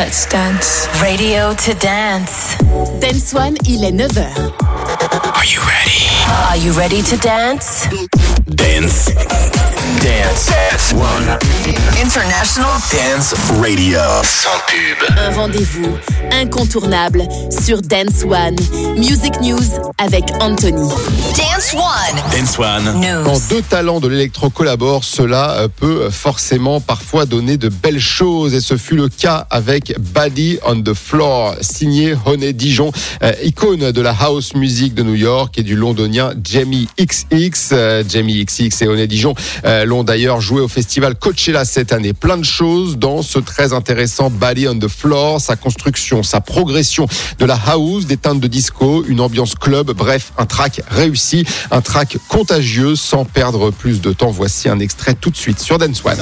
Let's dance. Radio to dance. Dance One, il est 9h. Are you ready? Are you ready to dance? Dance. Dance One. International Dance Radio. Sans pub. Un rendez-vous incontournable sur Dance One. Music News avec Anthony. Dance One. Dance One. News. Quand deux talents de l'électro collaborent, cela peut forcément parfois donner de belles choses. Et ce fut le cas avec Body on the Floor, signé Honey Dijon, icône de la house music de New York et du londonien Jamie XX. Jamie XX et Honey Dijon l'ont d'ailleurs joué au festival Coachella cette année. Plein de choses dans ce très intéressant Body on the Floor, sa construction, sa progression de la house, des teintes de disco, une ambiance club, bref, un track réussi, un track contagieux. Sans perdre plus de temps, voici un extrait tout de suite sur Dance One.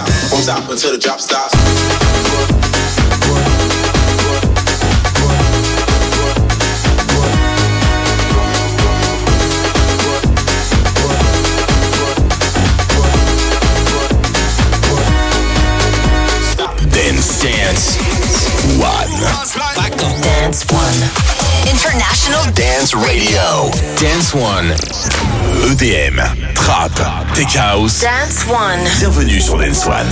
Dance One. Dance One. International Dance Radio. Dance One. EDM, Trap, Tech House. Dance One. Bienvenue sur Dance One.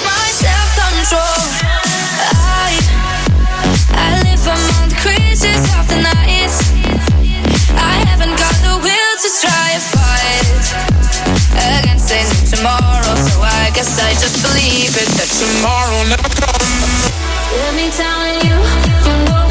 I live among the creatures of the night. I haven't got the will to try a fight against a new tomorrow, so I guess I just believe it that tomorrow never comes. Let me tell you, you know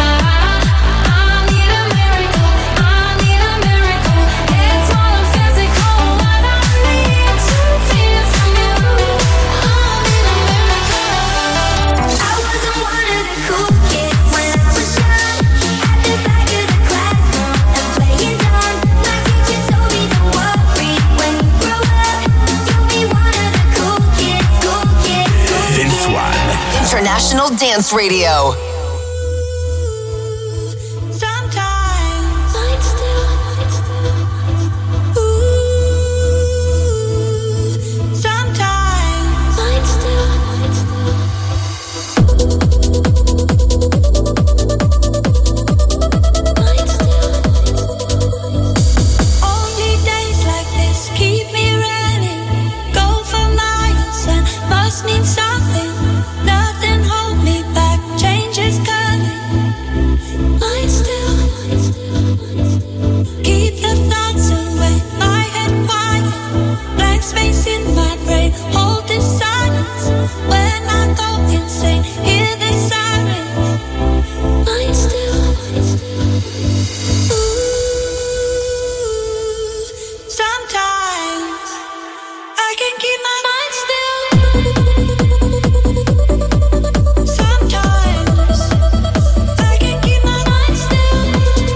I need a miracle. I need a miracle. It's more than physical. What I need to feel from you. I need a miracle. I wasn't one of the cool kids when I was young. At the back of the classroom and playing dumb. My teacher told me don't worry when you grow up. You'll be one of the cool kids, cool kids, cool kids. Dance One. International Dance Radio. Sometimes light still. Sometimes light still. Light still. Only days like this keep me running. Go for miles and must mean something. Nothing hold me back. Change is coming. Light still. Keep the thoughts away. My head quiet. Blank space in my brain. Hold this silence. When I go insane, hear the sirens. Light still. Sometimes I can keep my mind still. Sometimes I can keep my mind still.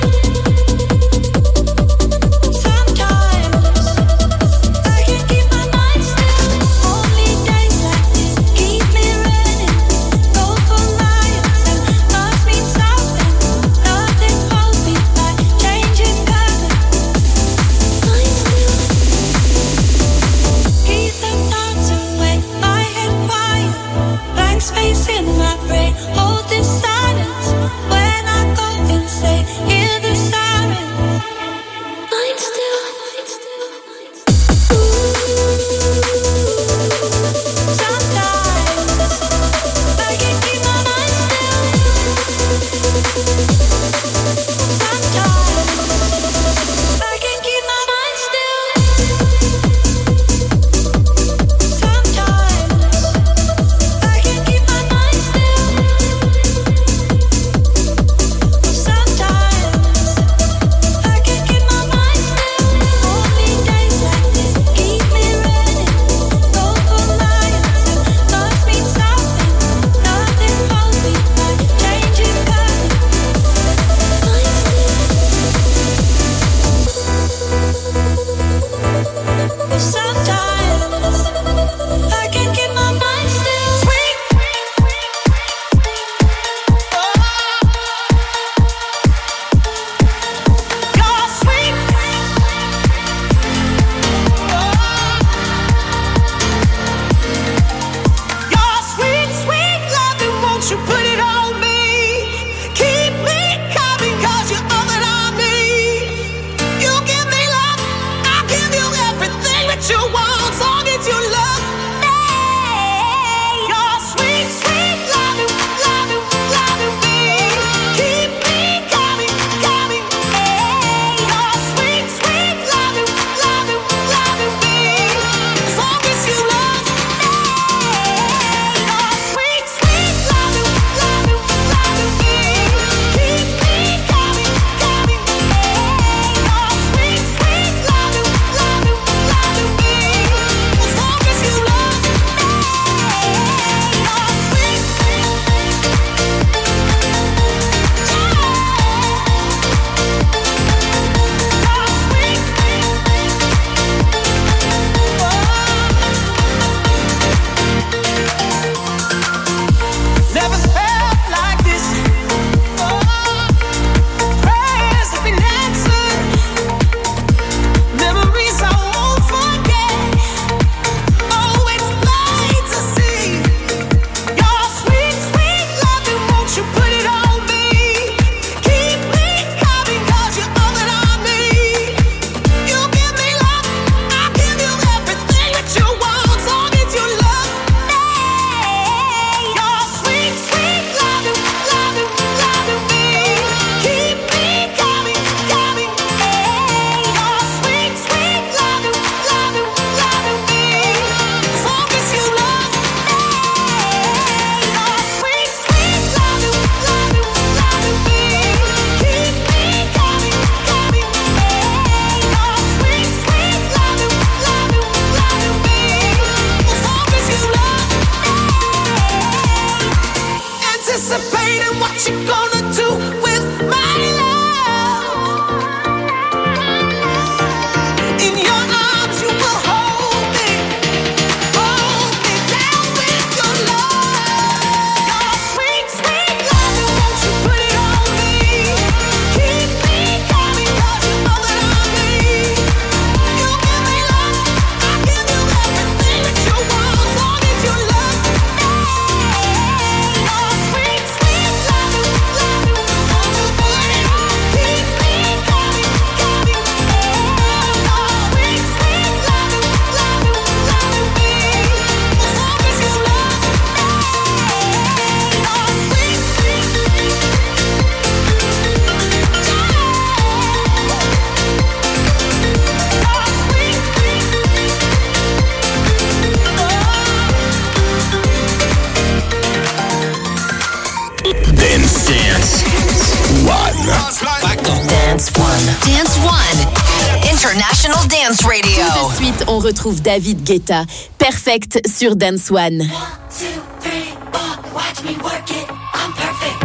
Sometimes I can keep my mind still. Only days like this keep me running. Go for miles and must mean something. Nothing holds me back. Change is coming. Mind still. Keep the thoughts away. My head quiet. Blank space in my brain. Hold this silence. When I go insane, hear the sirens. Mind still. Sometimes I can keep my mind still. Sometimes I can keep my mind still. Sometimes I can keep my mind still. Sometimes International Dance Radio. Tout de suite, on retrouve David Guetta. Perfect sur Dance One. 1, 2, 3, 4, watch me work it, I'm perfect.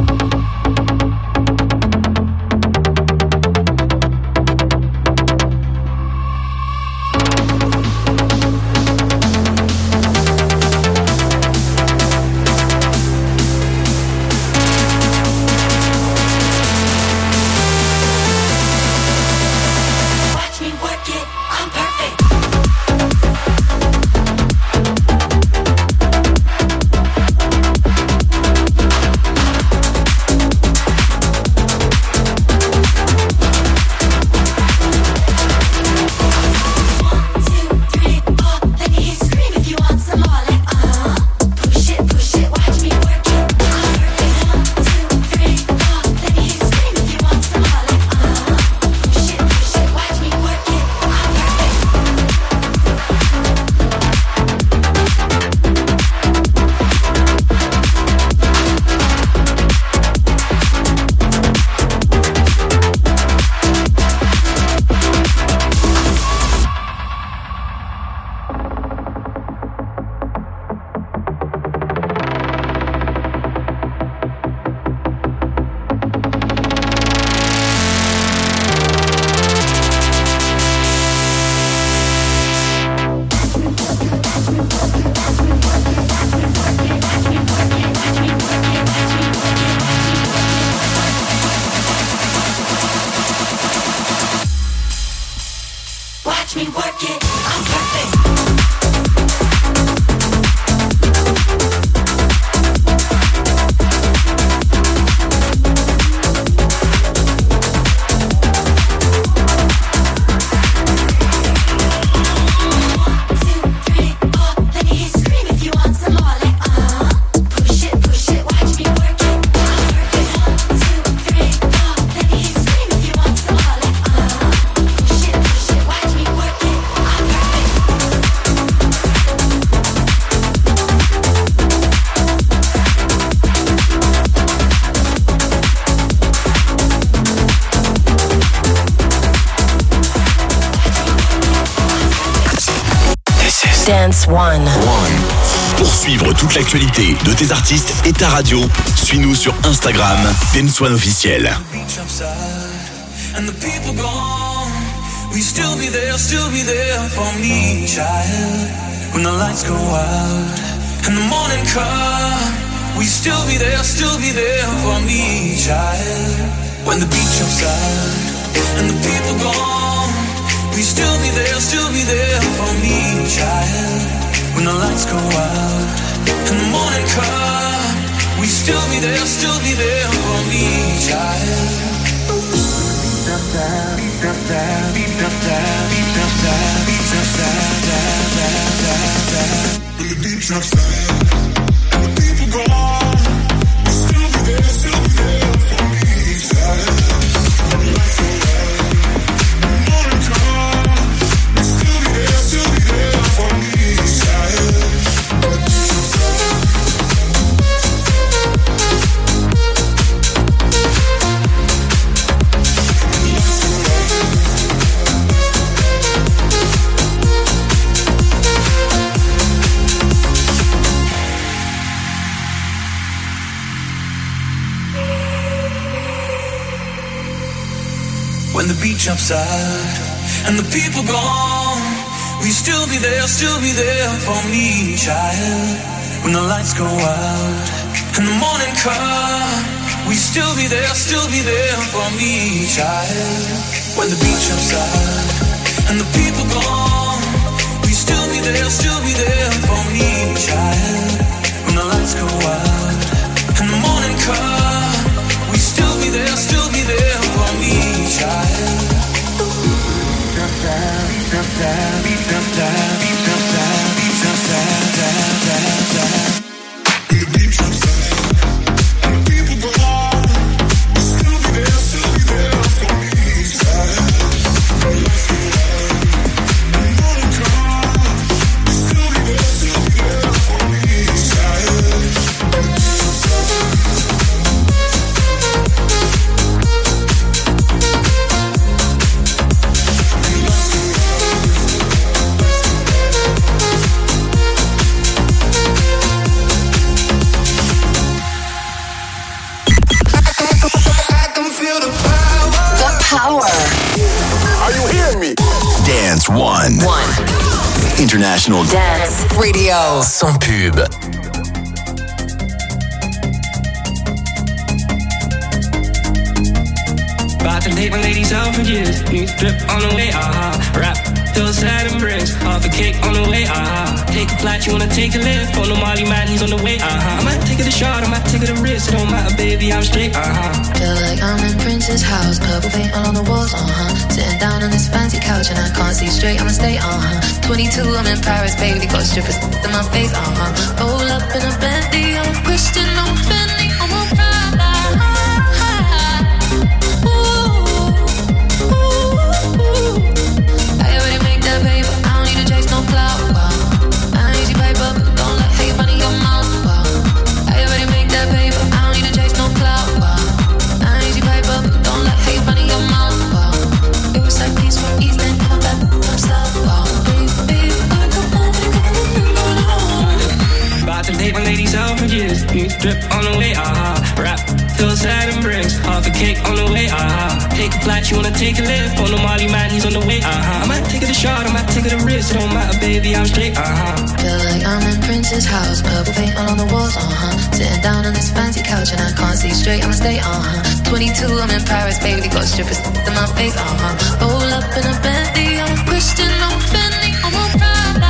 Dance One. Pour suivre toute l'actualité de tes artistes et ta radio, suis-nous sur Instagram, Dance One officiel. And the people gone, we still be there for me, child. When the lights go out and the morning come, we still be there for me, child. When the beat jumps out and the people gone, we still be there for me, child. When the lights go out and the morning come, we still be there for me, child. When the beat drops out and the people go on, still be there for me, child. When the lights go out and the morning come, still be there for me, child. When the beat jumps out and the people gone, we still be there for me, child. When the lights go out and the morning come, we still be there for me, child. When the beat jumps out and the people gone, we still be there for me, child. When the lights go out and the morning come, we still be there for me, child. Are you hearing me? Dance One. International Dance Radio. sans pub. About to take my ladies out for years. New drip on the way, rap till sad and bricks. Half a cake on the way, Take a flight, you wanna take a lift. On the Molly man, he's on the way, I might take it a shot, I might take it a risk. It don't matter, baby, I'm straight, Feel like I'm in Prince's house, purple paint all on the walls, Sitting down on this fancy couch and I can't see straight, I'ma stay, 22, I'm in Paris, baby, got strippers in my face, Roll up in a Bentley, I'm Christian, I'm Fendi, I'm a Prada. I already make that paper, I don't need to chase no clout, I ain't easy paper, don't let hate run in your mouth, I already make that paper, I don't need to chase no clout, I ain't easy paper, don't let hate run in your mouth, It was like peace from East and come back from South, baby, About to take my ladies out for years. New drip on the way, rap till sad and bricks. Half a cake on the way, Take a flight, you wanna take a lift. On the Molly man, he's on the way, I might take it a shot, I might take it a risk. It don't matter, baby, I'm straight, Feel like I'm in Prince's house, purple paint all on the walls, Sitting down on this fancy couch and I can't see straight, I'ma stay, 22, I'm in Paris, baby, got strippers in my face, Roll up in a Bentley, I'm Christian, I'm Fendi, I'm a Prada.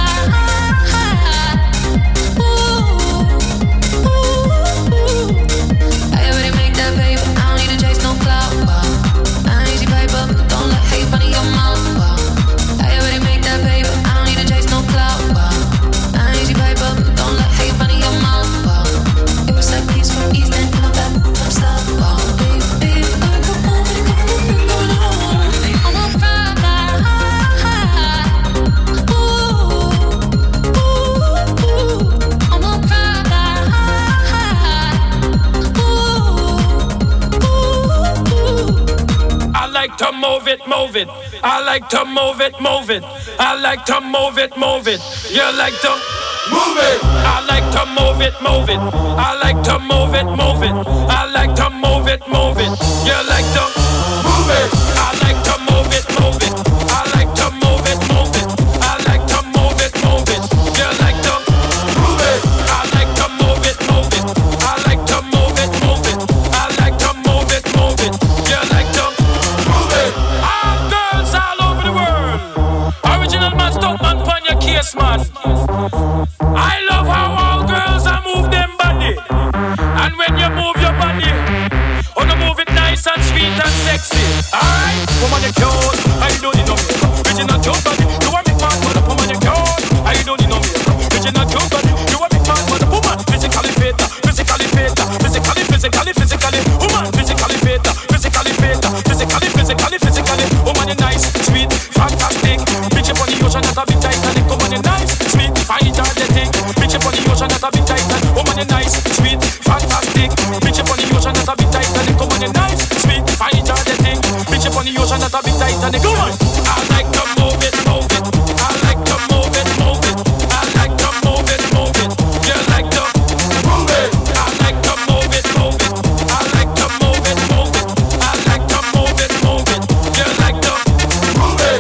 I already make that paper, I don't need to chase no clout, I ain't easy paper, don't let hate run in your mouth, I already make that paper, I don't need to chase no clout, I ain't easy paper, don't let hate run in your mouth, It was like peace from East and come back from South, baby, I'm a Prada. I'm a Prada. I like to move it, move it. I like to move it, move it. I like to move it, move it. You like to move it. I like to move it, move it. I like to move it, move it. I like to move it, move it. You like to move it. I like to move it, move it. I like to move it, move it. I like to move it, move it. You like to move it. I like to move it, move it. I like to move it, move it. I like to move it, move it. You like to move it. All girls all over the world. Original man, stunt man, pon your case, man. I love how all girls are move them body. And when you move your body, oh, you move it nice and sweet and sexy. Alright, woman, you cute. I don't need no makeup. Original cute body. You want me man, but woman, you cute. I don't need no makeup. Original cute body. You want me man, but woman, physically fit, physically fit, physically. Woman, physically fit, physically fit, physically. Woman, you nice, sweet, fantastic. Bitch up on the ocean, not a bit Titanic. Woman, you nice, sweet, fine, energetic. Bitch up on the ocean, not a bit Titanic. Woman, you nice, sweet, fantastic. Bitch up on the ocean, not a bit Titanic. Woman, you nice, sweet, fine, energetic. Bitch up on the ocean, not a bit Titanic. Woman, I like to move it, move it. I like to move it, move it. I like to move it, move it. You like to move it. I like to move it, move it. I like to move it, move it. I like to move it, move it. You like to move it.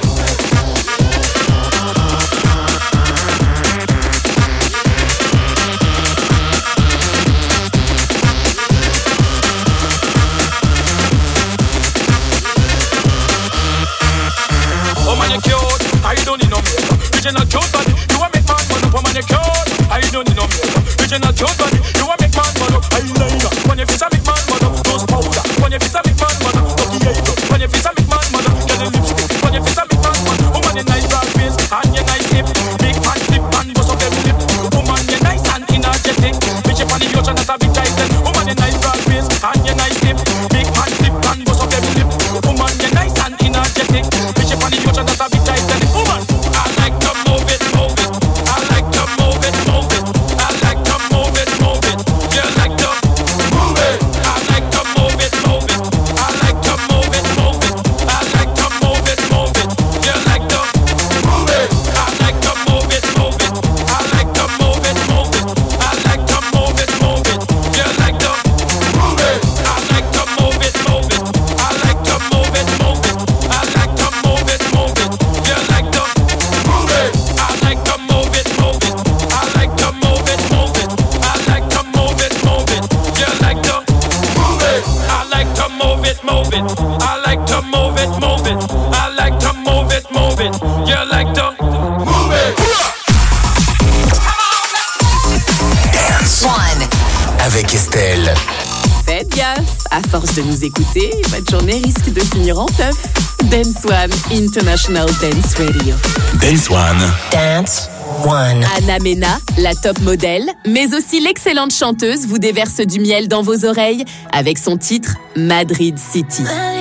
Oh man, you cute. I don't need no makeup. Original cute body. You want make man man up. Oh man, you cute. I don't need no makeup. Original cute body. You want make man man up. Eyeliner. When you fit a make man man up. Nose powder. When you fit a make man man up. Lucky eyebrow. When you fit a make man man up. Get the lipstick. When you fit a make man man up. Oh man, you nice broad face and you nice hip. Big man flip and bust up every lip. Oh man, you nice and energetic. Bitch up on the ocean that's a big titan. Oh man, you nice broad face and you nice hip. Big man flip and bust up every lip. Oh man, you nice and energetic. Bitch up on the ocean that's a big titan. Oh man, I like to move it, move it. I like to move it, move it. I like to move it, move it. You like to move it. I like to move it, move it. I like to move it, move it. de nous écouter, votre journée risque de finir en teuf. Dance One International Dance Radio. Dance One. Dance One. Anna Mena, la top modèle, mais aussi l'excellente chanteuse, vous déverse du miel dans vos oreilles avec son titre Madrid City.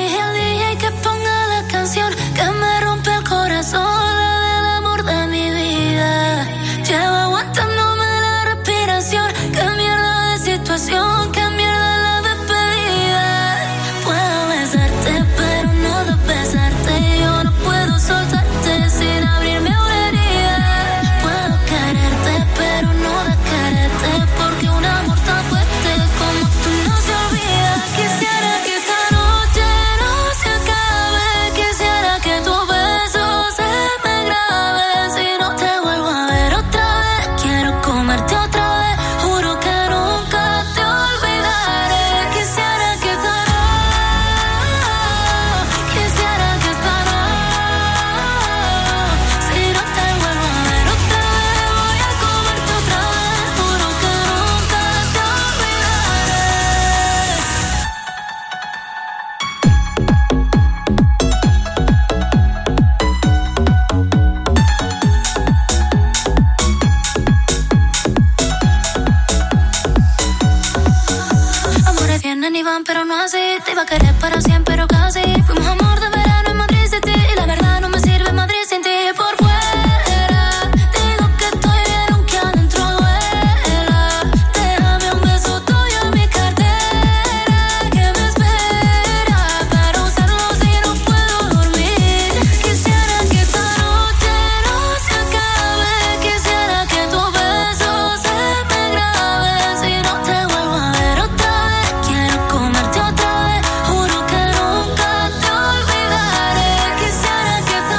Pero no así, te iba a querer para siempre, pero casi. Fuimos amor de verano en Madrid City. Y la verdad no me sirve Madrid sin ti. Por fuera digo que estoy bien aunque adentro duela. Déjame un beso tuyo en mi cartera que me espera para usarlo si no puedo dormir. Quisiera que esta noche no se acabe. Quisiera que tu beso se me grabe. Si no te vuelvo a ver otra vez, quiero comerte otra vez. Juro que nunca te olvidaré. Quisiera que esta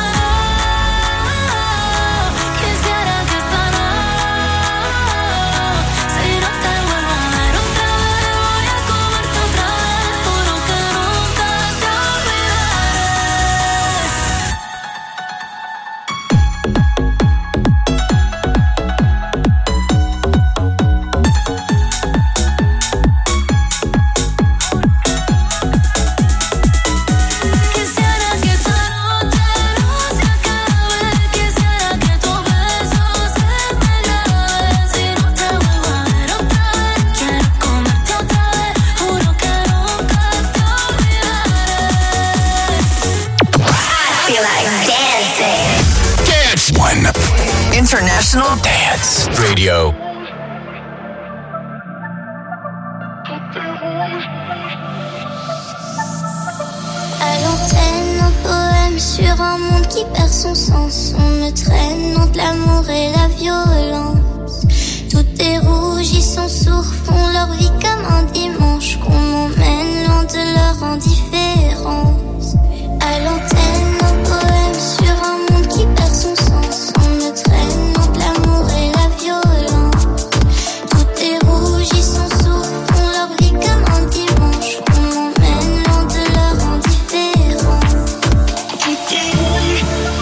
si no te vuelvo a ver otra vez, voy a comerte otra vez. Juro que nunca te Quisiera que esta noche no se acabe. Quisiera que tu beso se me grabe. Si no te vuelvo a ver otra vez, quiero comerte otra vez. Juro que nunca te olvidaré. Feel like dancing. Dance One. International Dance Radio. À l'antenne, un poème sur un monde qui perd son sens. On me traîne entre l'amour et la violence. Tout est rouge, ils sont sourds, font leur vie comme un dimanche. Qu'on m'emmène loin de leur indifférence. À l'antenne, un poème sur un monde qui perd son sens. On me traîne entre l'amour et la violence. Tout est rouge, ils sont sourds, font leur vie comme un dimanche. Qu'on m'emmène loin de leur indifférence. Tout est rouge.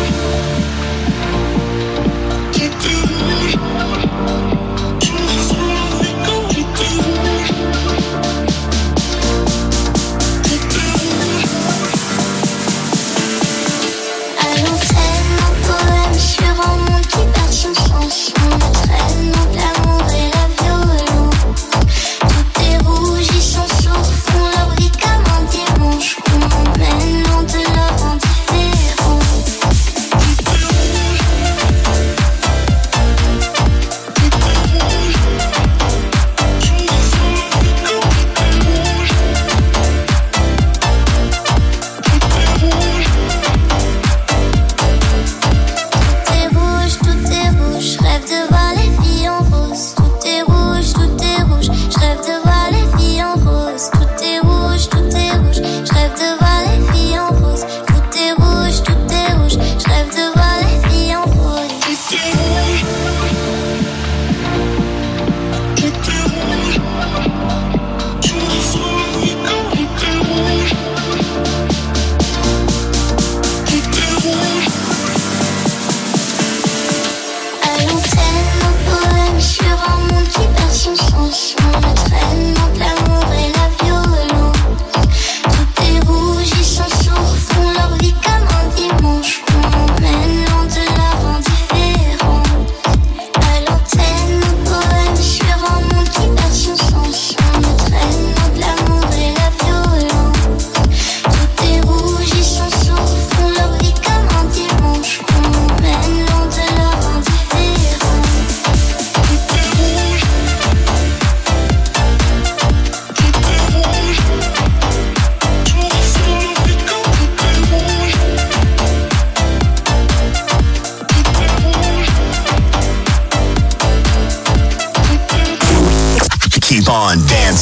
Tout est rouge. Je me sens comme tout est rouge. Tout est rouge.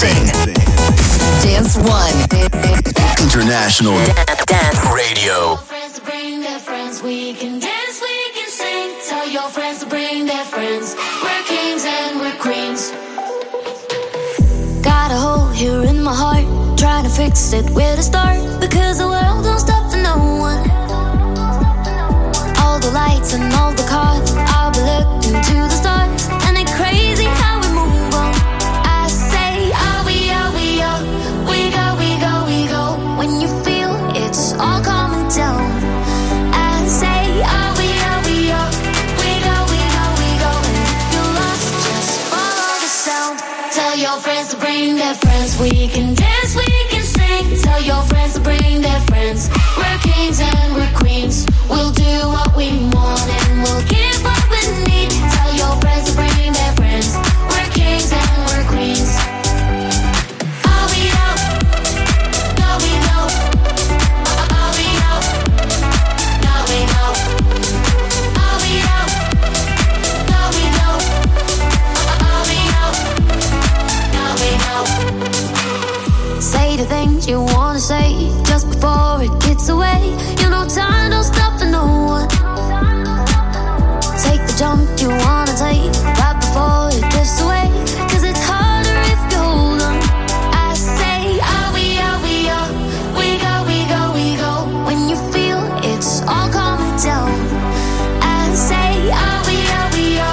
dancing. Dance One. International Dance Radio. Friends bring their friends, we can dance, we can sing. Tell your friends to bring their friends. We're kings and we're queens. Got a hole here in my heart, trying to fix it, where to start? Because the world don't stop for no one. All the lights and all the cars, I'll be looking to the stars. And it's crazy how we move on. I say, oh, we go. When you feel it's all coming down, I say, oh, we go. And if you're lost, just follow the sound. Tell your friends to bring their friends. We can dance, we can sing. Tell your friends to bring their friends. We're kings and we're queens. We'll do what we want and we'll give what we need. Tell your friends to bring their friends. We're kings and we're queens. Oh, we go. No, we go. Oh, we go. No, we go. Oh, we go. No, we go. Oh, we go. No, we go. Say the things you wanna say just before it gets away. You know time don't stop for no one. Take the jump you wanna take right before it drifts away. 'Cause it's harder if you hold on. I say, oh, we go. When you feel it's all coming down, I say, oh, we go.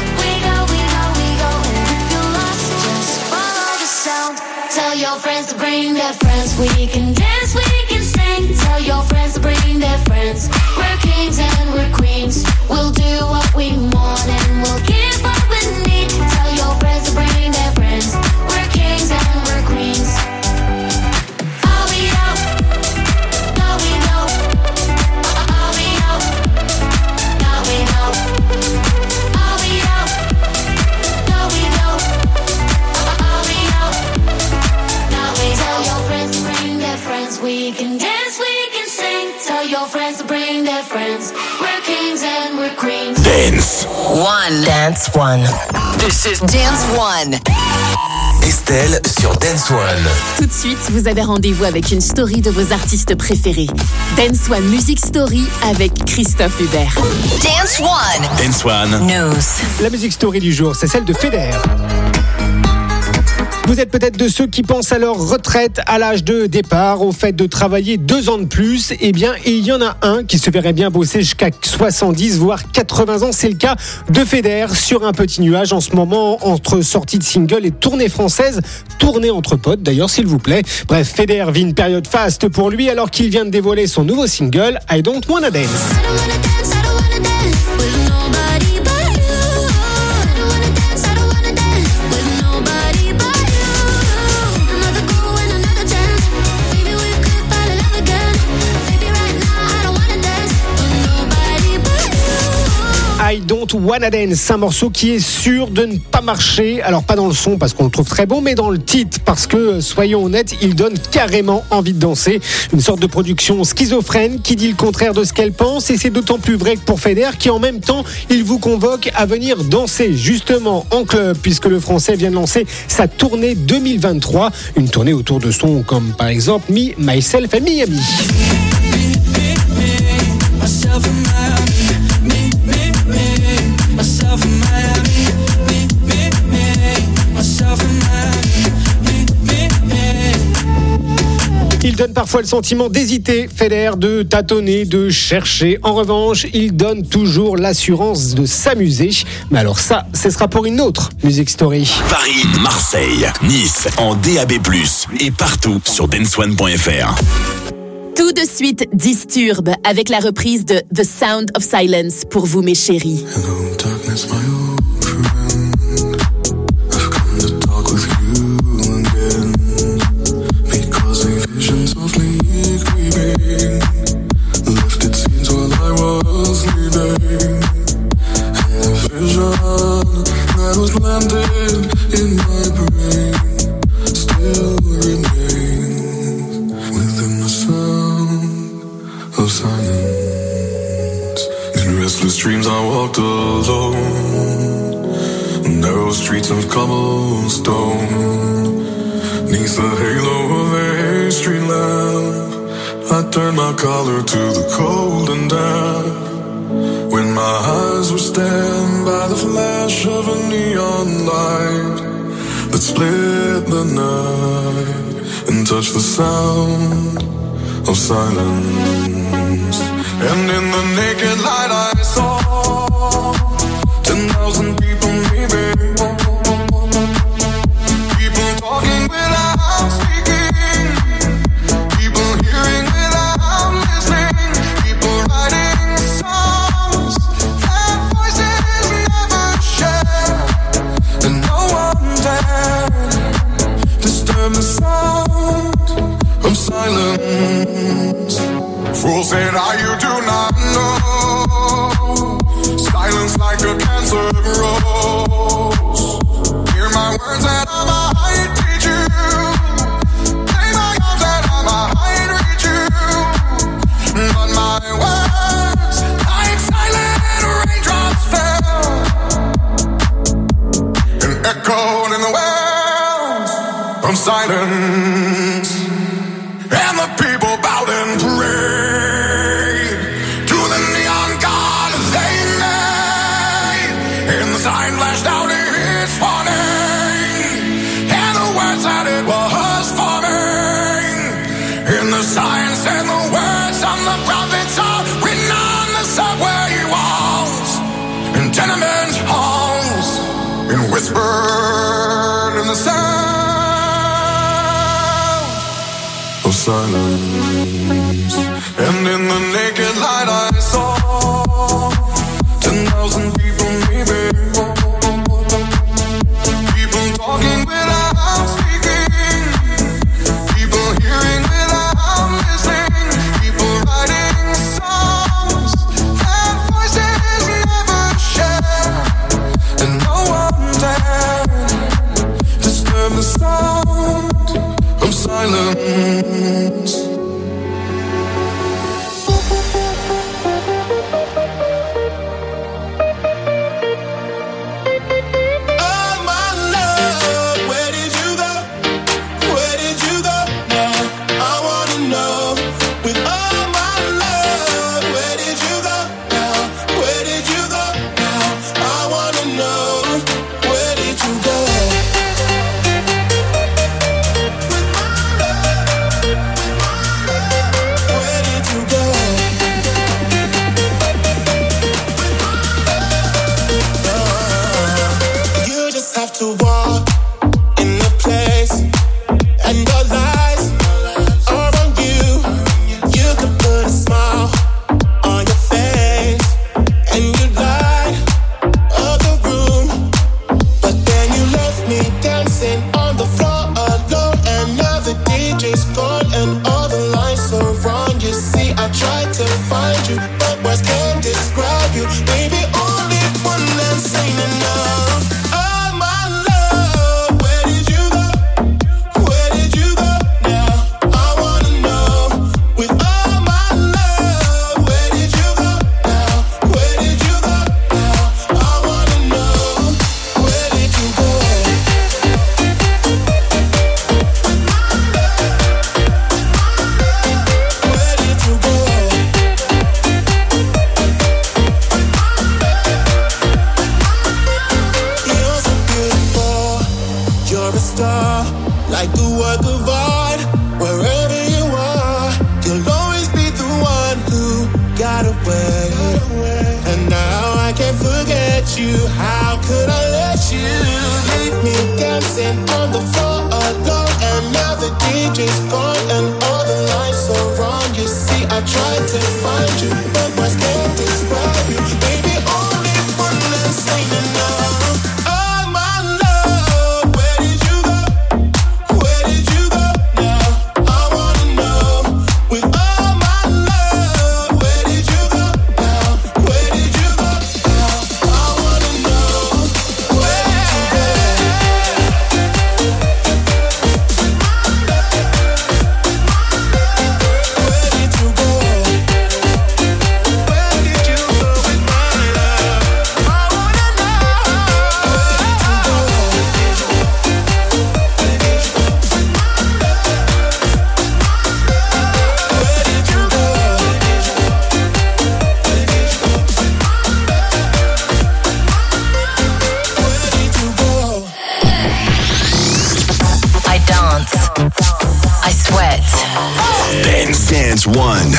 And if you're lost, just follow the sound. Tell your friends to bring their friends. We can dance, we can sing. Tell your friends to bring their friends. We're kings and we're queens. We'll do what we want and we'll give what we need. Tell your friends to bring their friends. We're kings and we're queens. Oh, we go. No, we go. Oh, we go. No, we go. Oh, we go. No, we go. Oh, we go. No, we tell your friends to bring their friends. We can dance, we can sing. Tell your friends to bring their friends. We're kings and we're queens. Dance One. Dance One. This is Dance One. Estelle sur Dance One. Tout de suite, vous avez rendez-vous avec une story de vos artistes préférés. Dance One Music Story avec Christophe Hubert. Dance One. Dance One. News. La musique story du jour, c'est celle de Feder. Vous êtes peut-être de ceux qui pensent à leur retraite à l'âge de départ, au fait de travailler 2 ans de plus. Eh bien, il y en a un qui se verrait bien bosser jusqu'à 70, voire 80 ans. C'est le cas de Feder sur un petit nuage en ce moment entre sortie de single et tournée française. Tournée entre potes d'ailleurs, s'il vous plaît. Bref, Feder vit une période faste pour lui alors qu'il vient de dévoiler son nouveau single, I Don't Wanna Dance. I Don't Wanna Dance, un morceau qui est sûr de ne pas marcher. Alors pas dans le son parce qu'on le trouve très bon, mais dans le titre parce que, soyons honnêtes, il donne carrément envie de danser. Une sorte de production schizophrène qui dit le contraire de ce qu'elle pense, et c'est d'autant plus vrai que pour Feder qui en même temps, il vous convoque à venir danser justement en club, puisque le Français vient de lancer sa tournée 2023, une tournée autour de sons comme par exemple Me, Myself and Miami. Il donne parfois le sentiment d'hésiter, Feder, de tâtonner, de chercher. En revanche, il donne toujours l'assurance de s'amuser. Mais alors ça, ce sera pour une autre Music Story. Paris, Marseille, Nice, en DAB+, et partout sur danceone.fr. Tout de suite, Disturb avec la reprise de The Sound of Silence pour vous, mes chéris. Hello, darkness, my old friend. I've come to talk with you again. Because a vision softly creeping left its scenes while I was sleeping. And the vision that was planted in my brain still remains within the sound of silence. In restless dreams I walked alone, narrow streets of cobblestone. Neath the halo of a street lamp, I turned my collar to the cold and damp. When my eyes were stabbed by the flash of a neon light that split the night and touched the sound of silence. And in the naked light I saw 10,000 people maybe, people talking without speaking, people hearing without listening, people writing songs that voices never share, and no one dared disturb the sound of silence. Fools say that you do not know, silence like a cancer grows. Hear my words and I might teach you, play my arms and I might reach you, but my words like silent raindrops fell and echoed in the wells of silence. And the people bowed and prayed to the neon god they made. And the sign flashed out its warning, and the words that it was forming. And the sign said the words of the prophets are written on the subway walls and tenement halls, and whispered in the sound of silence. And in the naked light I saw 10,000 people maybe, people talking without speaking, people hearing without listening, people writing songs that voices never share, and no one dared disturb the sound of silence.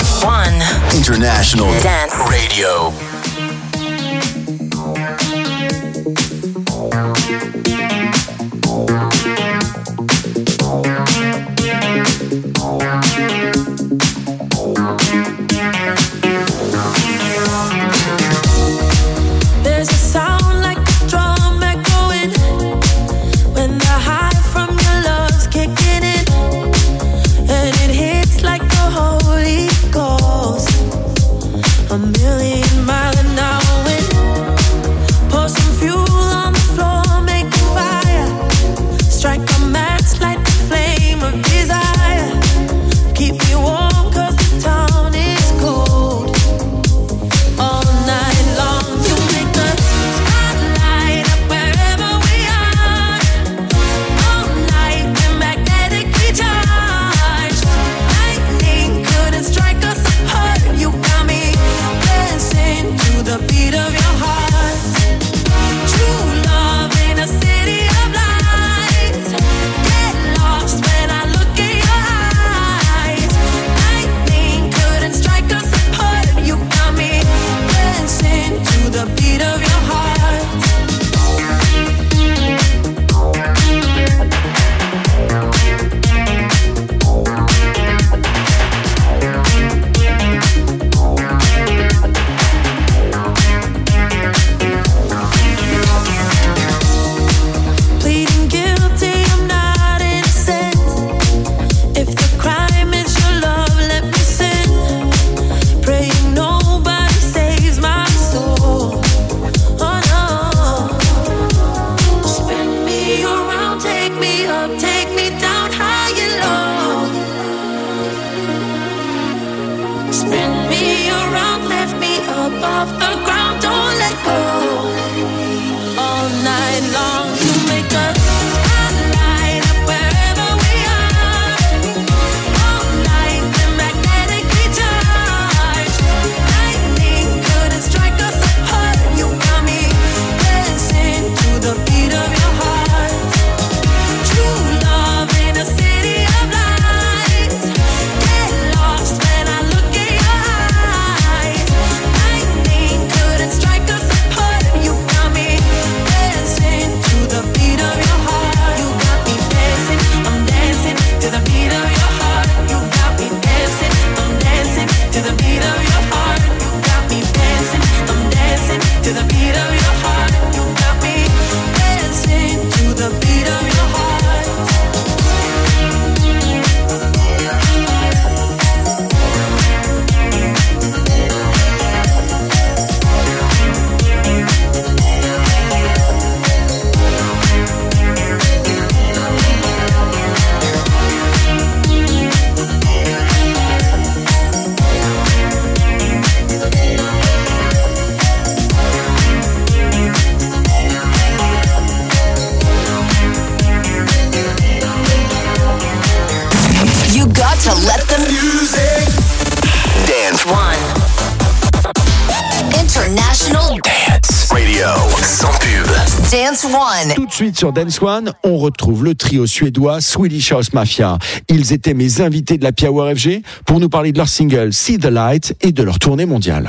One. International Dance Radio. There's a sound like a drum echoing when the high from your love's kicking in, and it hits like the Holy Ghost. A million mile an hour wind. Pour some fuel on the floor, make a fire. Strike a match, light the flame of desire. Keep me warm 'cause this town is cold. All night long, you make the spotlight up wherever we are. All night, we're magnetically charged. Lightning couldn't strike us apart. You got me dancing to the beat of your heart. True love in a city of lights. Get lost when I look in your eyes. Lightning couldn't strike us apart. You got me dancing to the beat of your heart. Pleading guilty, I'm not innocent. If the crime is your love, let me sin. Praying nobody saves my soul. Oh no. Spin me around, take me up, take me down high and low. Spin me around, lift me up off the ground, don't let go. All night long, you make a spotlight up wherever we are. All night, we're magnetically charged. Lightning couldn't strike us apart. You got me dancing to the beat of your heart. True love in a city of lights. Get lost when I look in your eyes. Lightning couldn't strike us apart. You got me dancing to the beat of your heart. You got me dancing, I'm dancing to the beat of your heart. You got me dancing, I'm dancing to the beat of your heart. You got me dancing, I'm dancing to the beat of your heart. You got me dancing to the beat of your heart. You got to let the music Dance One. International Dance Radio. Sans pub. Dance One. Tout de suite sur Dance One, on retrouve le trio suédois Swedish House Mafia. Ils étaient mes invités de la Power FG pour nous parler de leur single See the Light et de leur tournée mondiale.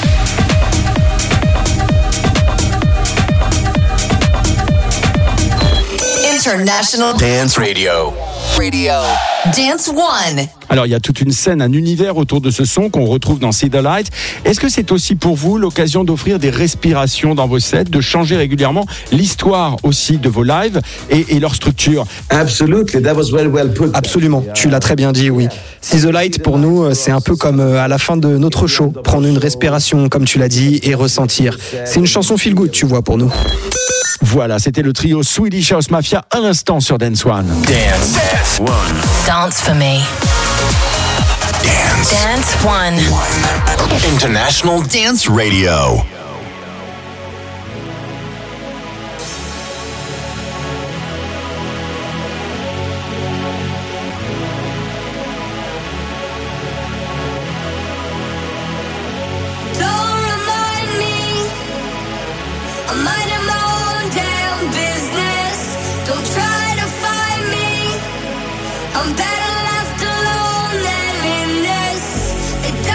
International Dance Radio. Dance One. Alors il y a toute une scène, un univers autour de ce son qu'on retrouve dans See the Light. Est-ce que c'est aussi pour vous l'occasion d'offrir des respirations dans vos sets, de changer régulièrement l'histoire aussi de vos lives et leur structure? Absolument, tu l'as très bien dit, oui. See the Light, pour nous, c'est un peu comme à la fin de notre show, prendre une respiration, comme tu l'as dit, et ressentir. C'est une chanson feel good, tu vois, pour nous. Voilà, c'était le trio Swedish House Mafia à l'instant sur Dance One. Dance One. Dance for me. Dance One. International Dance Radio. Don't remind me, I'm minding my own damn business. Don't try to find me, I'm better left alone than in this. It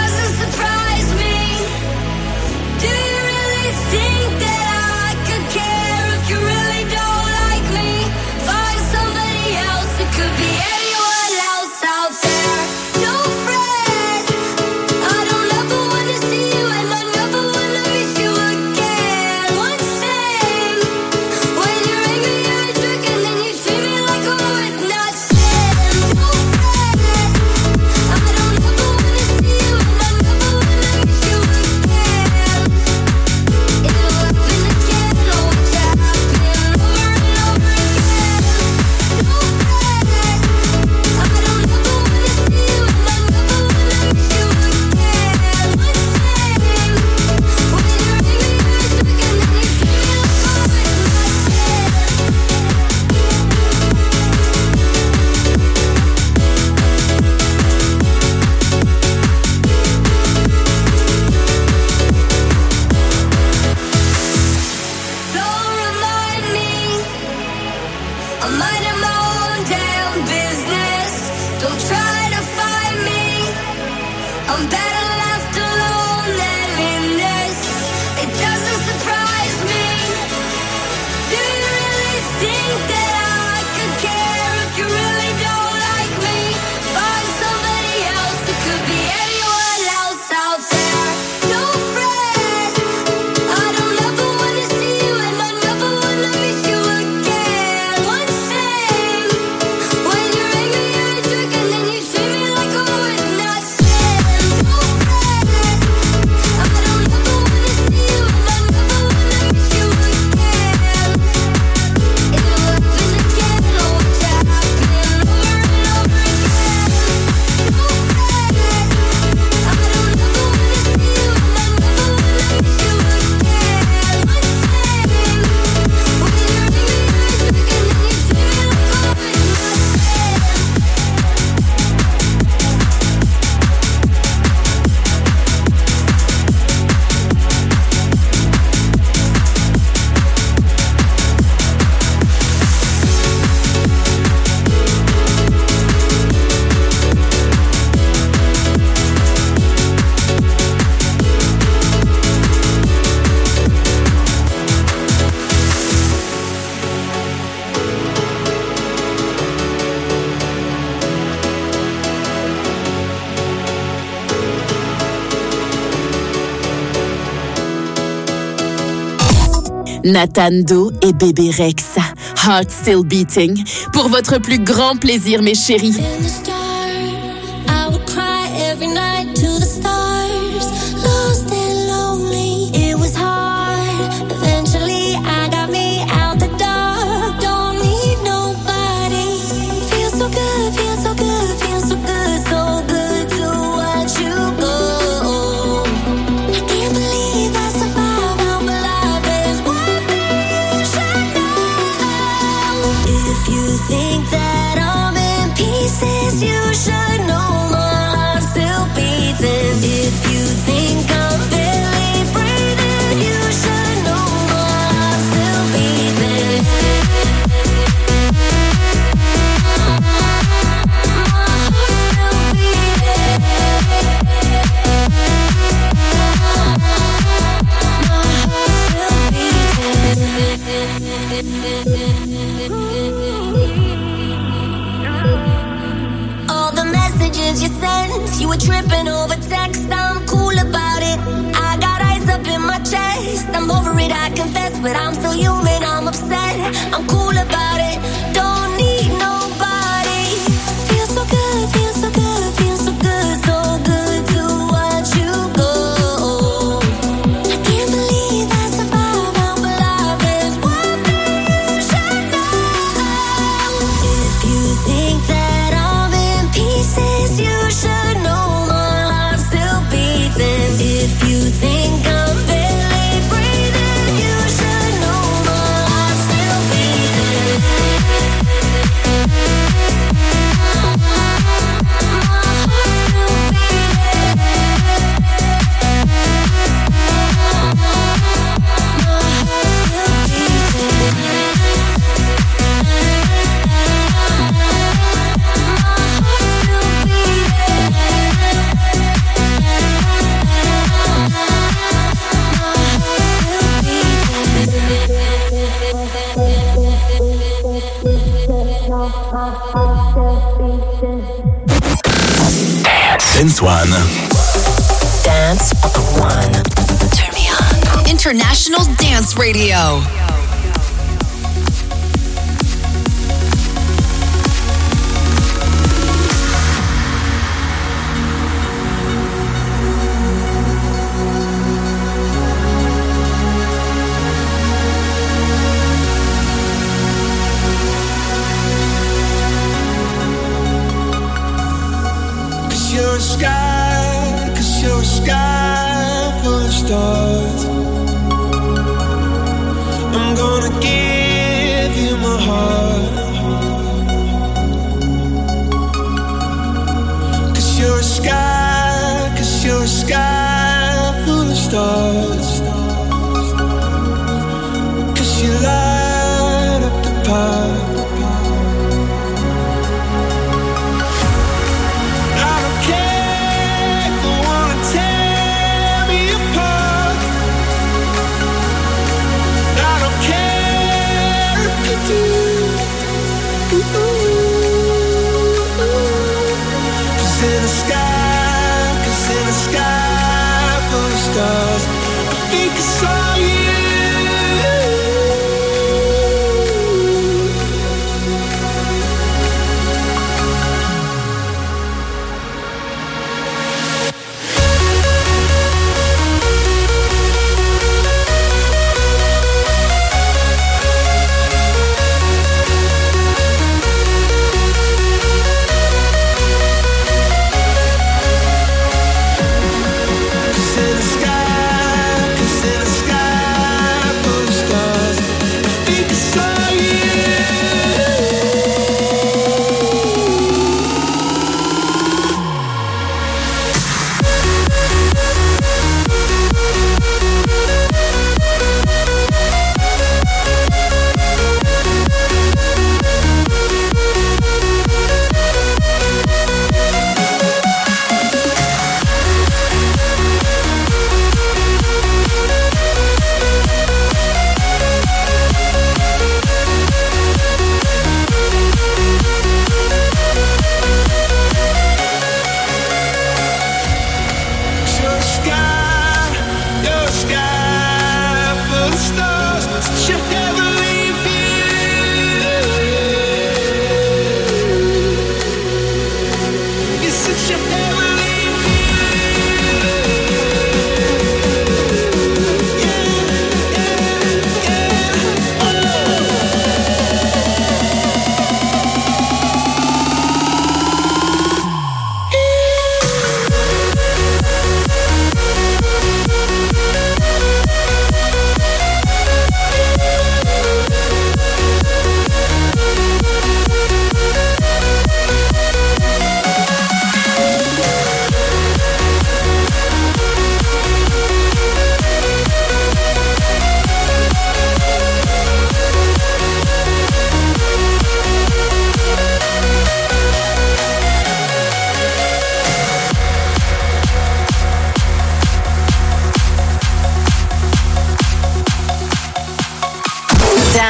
Nathan Doe et Bébé Rexha, Heart Still Beating, pour votre plus grand plaisir, mes chéris. Every night to the stars, lost and lonely, it was hard. Eventually I got me out the dark, don't need nobody. Feels so good, feels so good, feels so good, so good to watch you go. I can't believe I survived, I'm alive, there's one thing you should know. If you think that I'm in pieces, you should know. If you think I'm barely breathing, you should know my heart's still beating. All the messages you sent, you were tripping over text. I'm cool about it. I got ice up in my chest. I'm over it, I confess, but I'm still human. I'm upset. I'm cool about it. Don't need nobody. Feels so good, feels so good, feels so good, so good to watch you go. I can't believe I survived. I'm alive. There's one thing you should know. If you think that I'm in pieces, you should know my heart's still beating. If you think I'm barely breathing, you should know my heart's still beating. Dance One. Dance One. Turn me on. International Dance Radio. Cause you're a sky full of stars. I'm gonna give you my heart. Cause you're a sky full of stars. Cause you light up the path. Stars, I think I saw you. Cause in the sky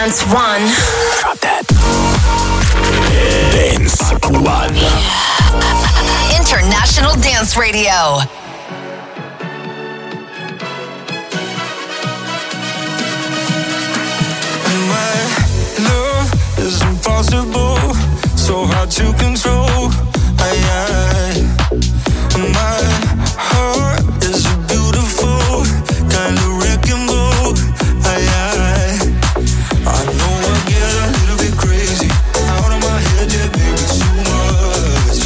Dance One. Drop that. Dance One. International Dance Radio. My love is impossible, so hard to control. My heart is a beautiful kind of wrecking ball. I know I get a little bit crazy, out of my head, yeah, baby, too much.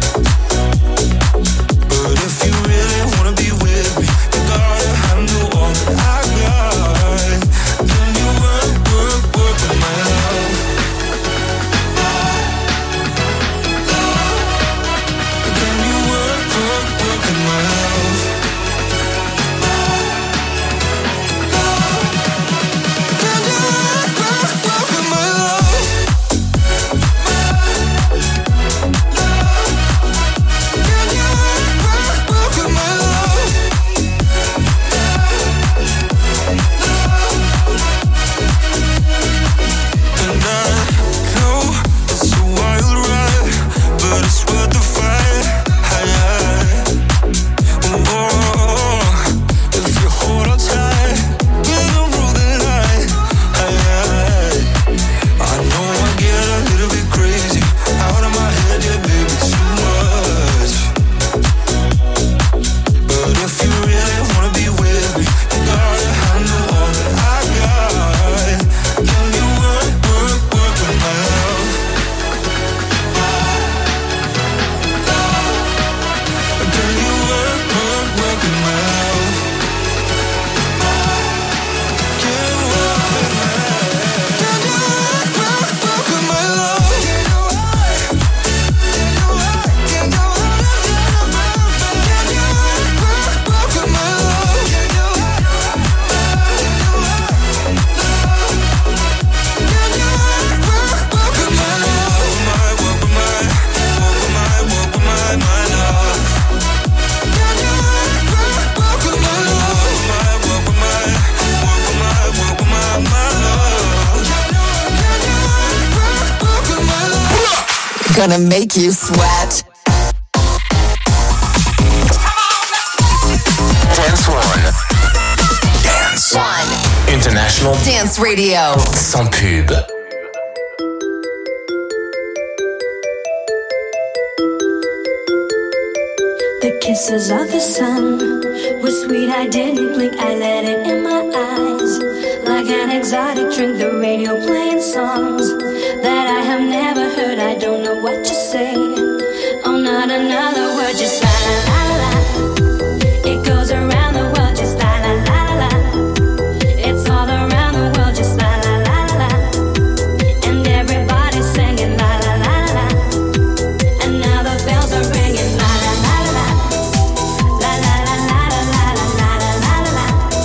But if you really wanna be with me, you gotta handle all that I got. Can you work with my love? Can you work with my love? Can you work with my love? Can you work with my love? And I know it's a wild ride, but it's worth the fight. If you hold on tight, we'll rule the night. I know I get a little bit crazy, out of my head, yeah, baby, too much. But if you really wanna be with me, you gotta handle all that I got. Can you work with my love? Can you work with my love? Can you work with my love? Can you work with my love? Can you work with my love? Gonna make you sweat. Dance One. Dance One. International Dance Radio. sans pub. The kisses of the sun were sweet, I didn't blink, I let it in my eyes. Like an exotic drink, the radio playing songs that I have never heard, I don't know what to say. Oh, not another word, just la la la la. It goes around the world, just la la la la. It's all around the world, just la la la la. And everybody's singing la la la la. And now the bells are ringing la la la la. La la la la la la la la la la.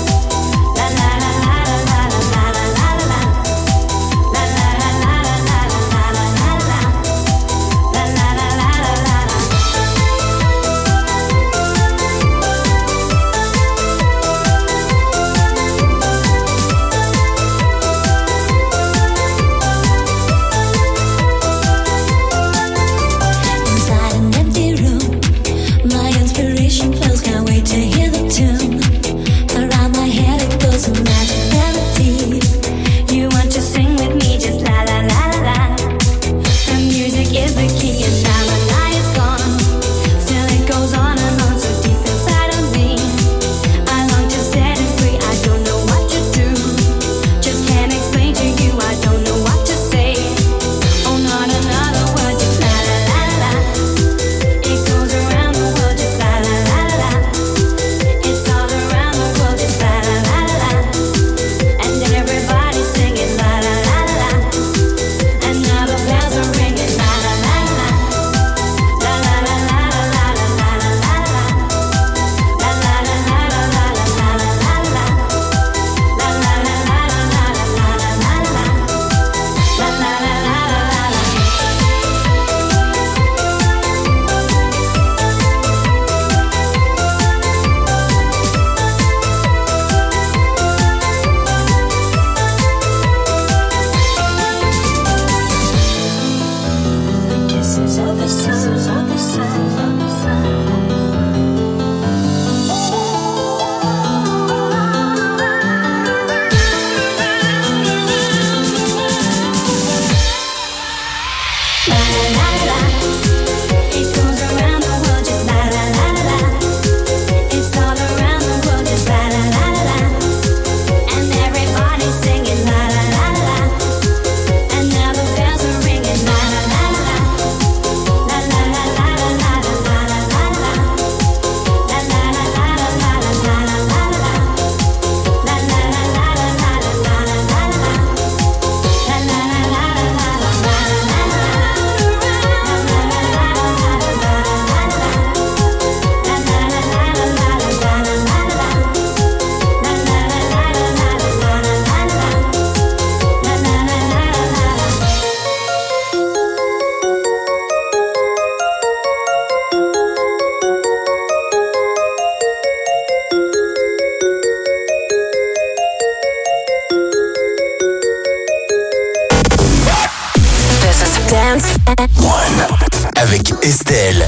Estelle.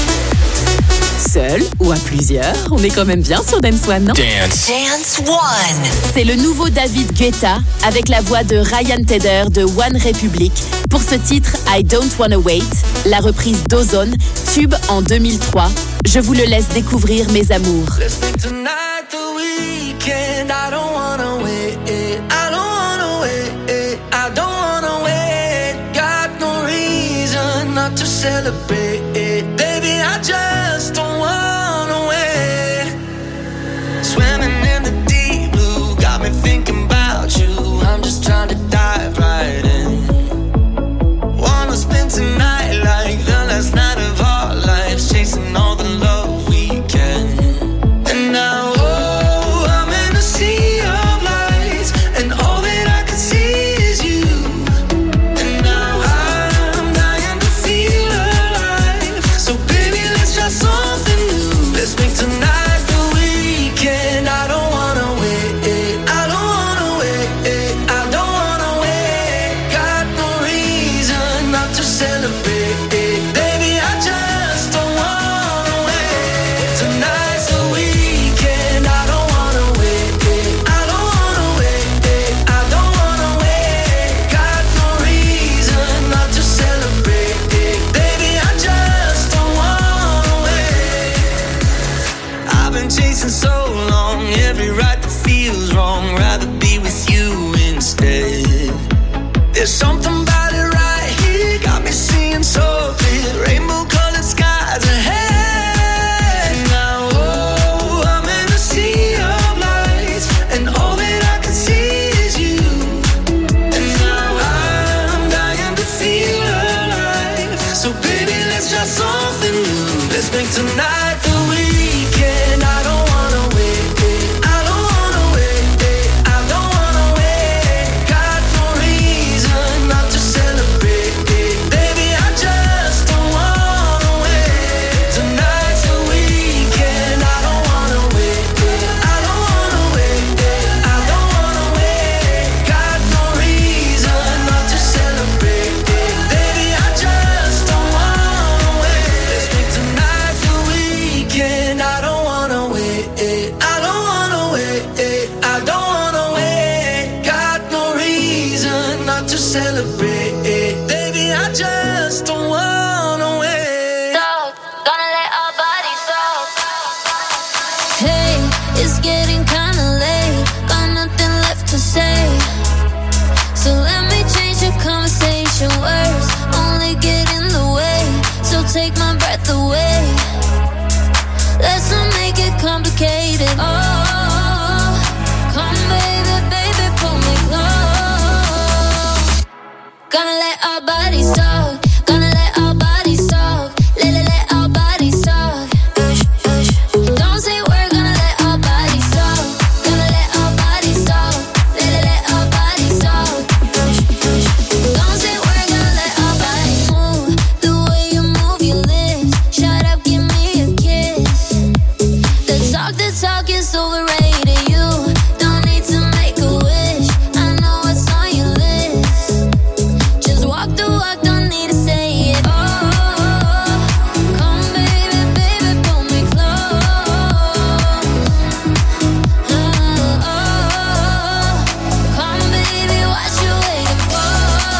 Seul ou à plusieurs, on est quand même bien sur Dance One, non? Dance One. C'est le nouveau David Guetta avec la voix de Ryan Tedder de One Republic pour ce titre I Don't Wanna Wait, la reprise d'Ozone, tube en 2003. Je vous le laisse découvrir, mes amours. Let's make tonight the weekend. I don't wanna wait. I don't wanna wait. I don't wanna wait. Got no reason not to celebrate. Baby, I just don't wanna wait. Swimming in the deep blue got me thinking about you. I'm just trying to dive right in. Wanna spend tonight like the last night of our lives, chasing all the love we can. And now, oh, I'm in a sea of lights, and all that I can see is you. And now I'm dying to feel alive. So baby, let's try something new. Let's make tonight the weekend. I don't wanna wait. I don't wanna wait. I don't wanna wait. Got no reason not to celebrate. Baby, I just don't wanna wait. Tonight's the weekend. I don't wanna wait. I don't wanna wait. I don't wanna wait. Got no reason not to celebrate. Baby, I just don't wanna wait. I've been chasing so long, every right that feels wrong. Rather be with you instead. There's something about it right here, got me seeing so clear. Rainbow colored skies ahead. Now, oh, I'm in a sea of lights, and all that I can see is you. And now I'm dying to feel alive. So baby, let's try something new. Let's make tonight the weekend. I don't wanna wait. I don't wanna wait. I don't wanna wait. Got no reason not to celebrate. Baby, I just don't wanna wait. Tonight's the weekend. I don't wanna wait. I don't wanna wait. I don't wanna wait. Got no reason not to celebrate. Baby, I just don't wanna wait. Let's make tonight the weekend. I don't wanna wait. I don't wanna wait. I don't wanna wait. Got no reason not to celebrate. Baby, I just don't wanna wait. Gonna let our bodies talk. Hey, it's getting kinda late. Got nothing left to say. So let me change the conversation. Words only get in the way. So take my breath away. Let's not make it complicated. Oh, come baby, baby, pull me close. Gonna let our bodies talk. Gonna let our bodies talk. Let our bodies talk. Don't say we're gonna let our bodies talk. Gonna let our bodies talk. Let our bodies talk. Don't say we're gonna let our bodies move. The way you move your lips. Shut up, give me a kiss. The talk is overrated. You don't need to make a wish. I know what's on your list. Just walk the walk, don't need to say it. Oh, come baby, baby, pull me close. Oh, come baby, what you waiting for?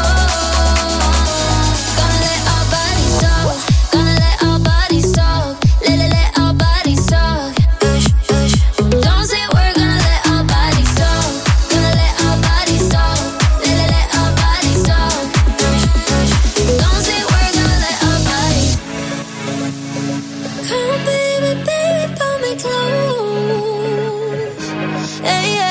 Gonna let our bodies talk. Gonna let our bodies talk. Let our bodies talk. Don't say we're gonna let our bodies talk. Gonna let our bodies talk. Let our bodies talk. Don't say we're gonna let our bodies. Come baby, baby, pull me close. Hey, yeah.